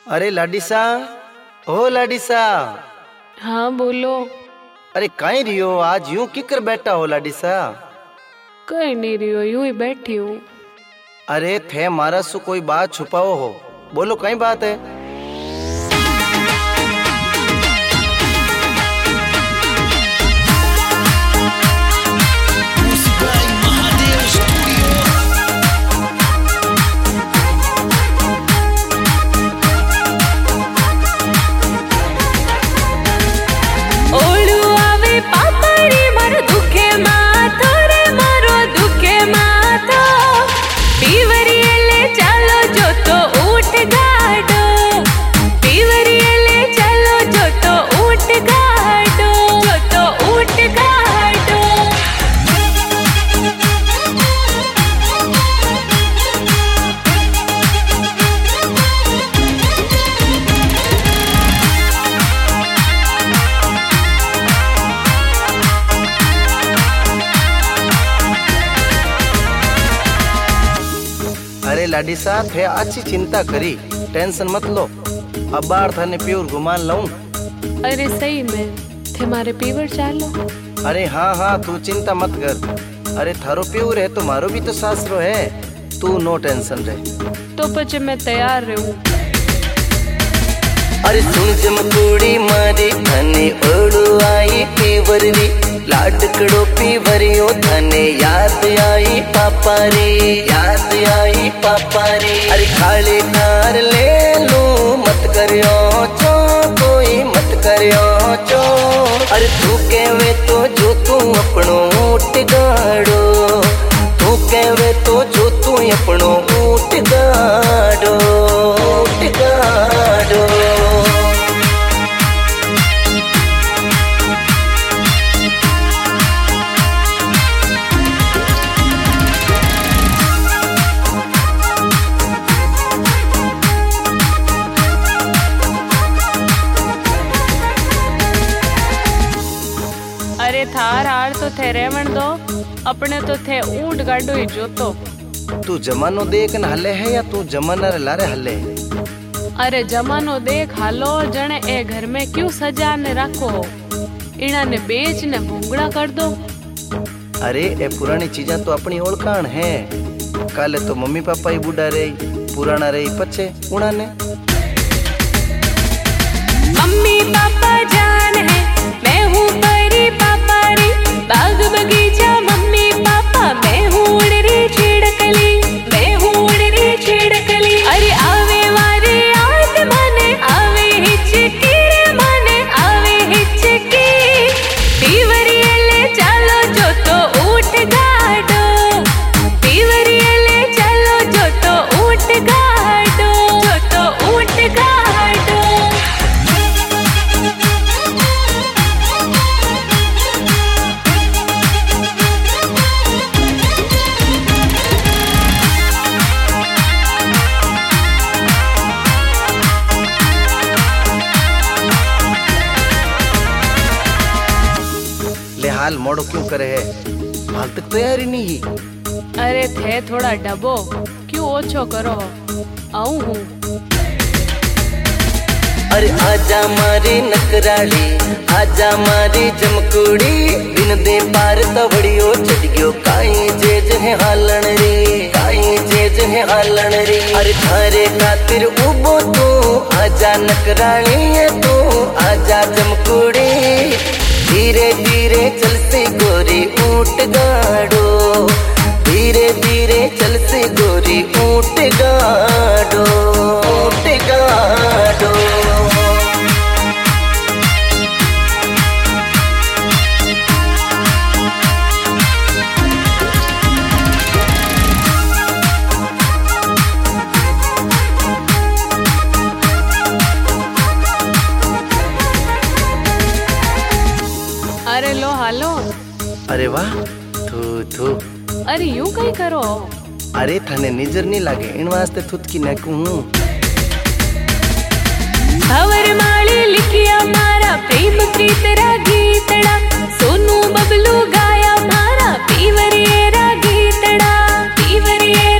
अरे लाडीसा, ओ लाडीसा। हाँ बोलो। अरे कहीं रियो आज यूं किकर बैठा हो लाडीसा? कहीं नहीं रही हो, यूं ही बैठी हूँ। अरे थे मारा सु कोई बात छुपाओ हो, बोलो कहीं बात है? अरे लाडीसा थे अच्छी चिंता करी, टेंशन मत लो। अब बाहर थाने प्योर घुमान लाऊं। अरे सही में थे मारे पीवर चालो। अरे हाँ हाँ तू चिंता मत कर। अरे थारो प्योर है तो मारो भी तो सासरो है, तू नो टेंशन रहे। तो पचे मैं तैयार रहूं। अरे सुन जमकुड़ी मारी थाने ओड़ू आई पीवर री, लाडकड़ो पीवरियो थाने याद आई पापा रे, याद आई पापा रे। अरे खाली नार ले लू मत करियो चो, कोई मत करियो चो। अरे तू कहवे तो जो तू अपनो ऊट गाड़ो, तू कहवे तो जो तू अपनो ऊट गाड़ो, ऊट गाड़ो। अरे थार हार तो थे रेवण दो, अपने तो थे ऊंट गाडो ही जोतो। तू जमानो देख न हले है या तू जमाना रे लारे हले? अरे जमानो देख हालो जने ए घर में क्यों सजा ने रखो, इना ने बेच ने भूंगड़ा कर दो। अरे ए पुरानी चीजा तो अपनी ओळखाण है, काले तो मम्मी पापा ही बूढ़ा रही, पुराना रही पछे उना ने। मम्मी पापा जान है, मैं हूँ परी पापा री, बाग बगीचा मम्मी पापा, मैं हूँ उड़ रही छिड़कली, मैं हूँ उड़ रही छिड़कली। अरे आवे वारे याद माने, आवे हिचकी रे माने, आवे हिचकी। पीवरिये ले चलो जो तो ऊट गाड़ो, पीवरिये ले चलो जो तो ऊट गाड़ो, जो तो ऊट गाड़ो। ले हाल मोड़ो क्यों करे है, हाल तक तैयारी नहीं ही। अरे थे थोड़ा डबो, क्यों ओछो करो, आऊं हूँ। अरे आजा मारी नकराली, आजा मारी जमकुड़ी, दिन दे पार तवड़ियो चढ़ गयो काई जेज है हालन रे, काई जेज है हालन रे। अरे थारे खातिर उबो तू आजा नकराली है तू, आजा जमकुड़ी। धीरे धीरे चल से गोरी ऊंट गाड़ो, धीरे धीरे चल से गोरी ऊंट गाड़ो, ऊंट गाड़ो। अरे लो हालो। अरे वाह थू थू। अरे यूं कहीं करो। अरे थाने निजर नहीं लागे इन वास्ते थुतकी न कहूं। भंवर माली लिखिया मारा प्रेम प्रीत रा गीतड़ा, सोनू बबलू गाया मारा पीवरिये रा गीतड़ा, पीवरिये